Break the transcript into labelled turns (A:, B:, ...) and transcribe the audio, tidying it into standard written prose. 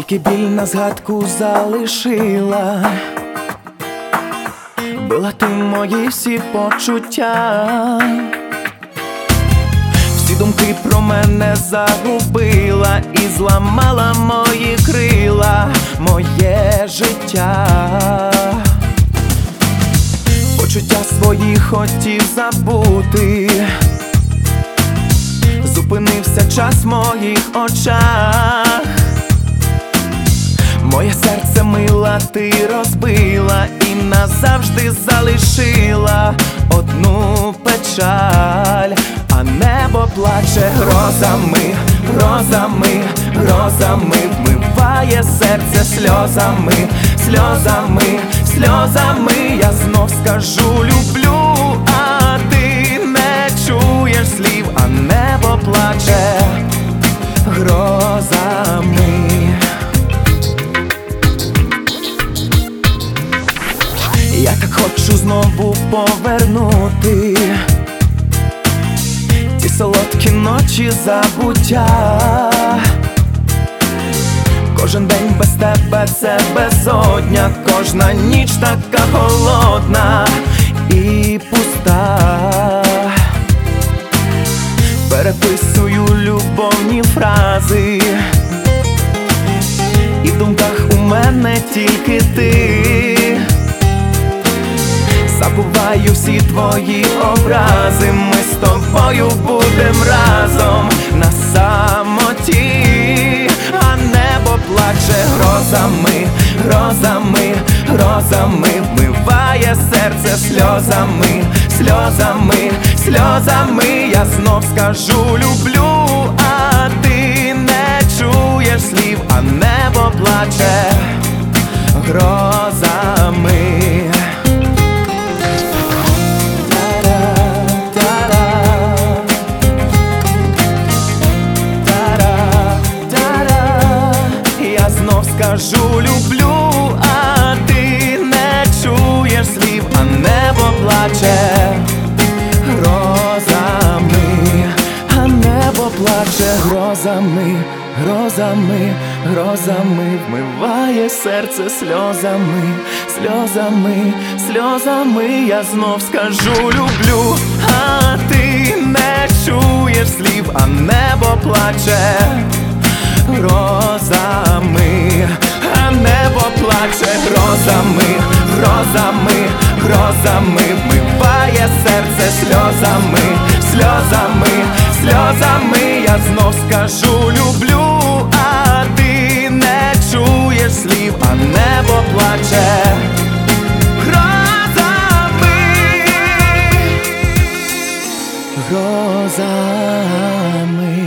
A: Тільки біль на згадку залишила, била ти мої всі почуття, всі думки про мене загубила і зламала мої крила, моє життя. Почуття свої хотів забути, зупинився час в моїх очах. Моє серце мила ти розбила і назавжди залишила одну печаль, а небо плаче грозами, грозами, грозами, вмиває серце сльозами, сльозами, сльозами. Я знов скажу люблю, а ти не чуєш слів, а небо плаче грозами. Я так хочу знову повернути ті солодкі ночі забуття. Кожен день без тебе це безодня, кожна ніч така холодна і пуста. Переписую любовні фрази, і в думках у мене тільки ти. Забуваю всі твої образи, ми з тобою будем разом на самоті, а небо плаче грозами, грозами, грозами, вмиває серце сльозами, сльозами, сльозами. Я знов скажу люблю, а ти не чуєш слів, а небо плаче грозами. Скажу люблю, а ти не чуєш слів, а небо плаче грозами, а небо плаче грозами, грозами, грозами, вмиває серце сльозами, сльозами, сльозами. Я знов скажу люблю, а ти не чуєш слів, а небо плаче грозами, а небо плаче грозами, грозами, грозами, вмиває серце сльозами, сльозами, сльозами. Я знов скажу люблю, а ти не чуєш слів, а небо плаче грозами, грозами.